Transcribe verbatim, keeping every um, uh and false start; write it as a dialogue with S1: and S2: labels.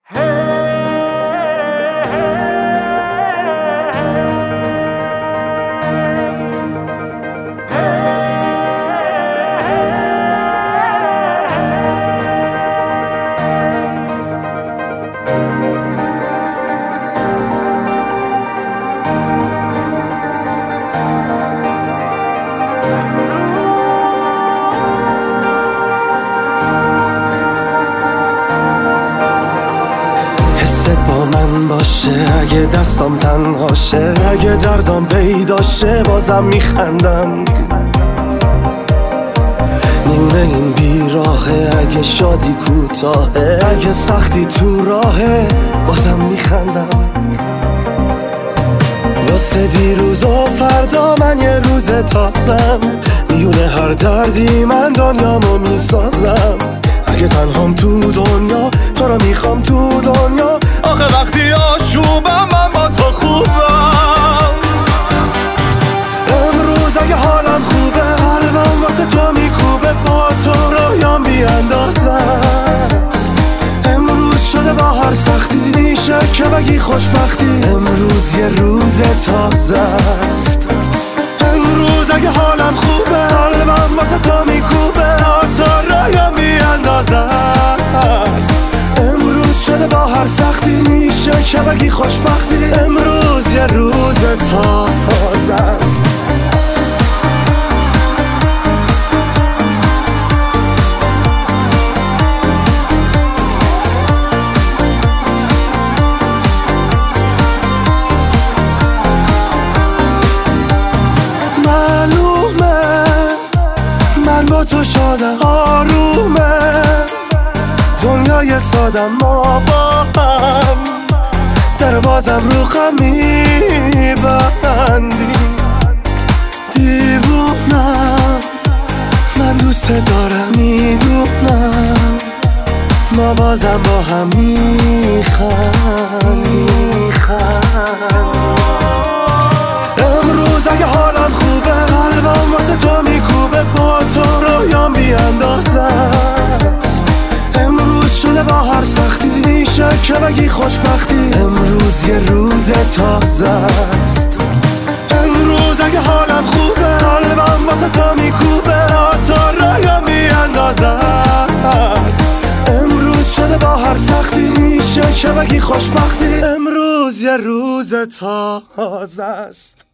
S1: با من باشه، اگه دستم تنهاشه، اگه دردم پیداشه بازم میخندم. میونه این بیراهه، اگه شادی کوتاهه، اگه سختی تو راهه بازم میخندم. واسه دیروز و فردا من یه روز تازم، میونه هر دردی من دنیامو میسازم. اگه تنهام تو دنیا تو رو میخوام تو دنیا، آخه وقتی آشوبم من با تو خوبم. امروز اگه حالم خوبه قلبم واسه تو میکوبه، با تو رویام بی اندازه است. امروز شده با هر سختی میشه که بگی خوشبختی، امروز یه روز تازه است. امروز اگه حالم خوبه قلبم واسه تو میکوبه، با تو رویام بی اندازه است. امروز شده با هر سختی میشه که بگی خوشبختی، امروز یه روز تازه است. معلومه من با تو شادم، آرومه دنیای سادم، ما با هم در بازم رو غم میبندیم. دیوونم من دوست دارم، میدونم ما بازم با هم میخندیم. امروز اگه حالم خوبه قلبم واسه تو میکوبه، با تو رویام بی اندازه است. امروز شده با هر سختی میشه که بگی خوشبختی، امروز یه روز تازه است. امروز اگه حالم خوبه قلبم واسه تو میکوبه، با تو رویام بی اندازه است. امروز شده با هر سختی میشه که بگی خوشبختی، امروز یه روز تازه است.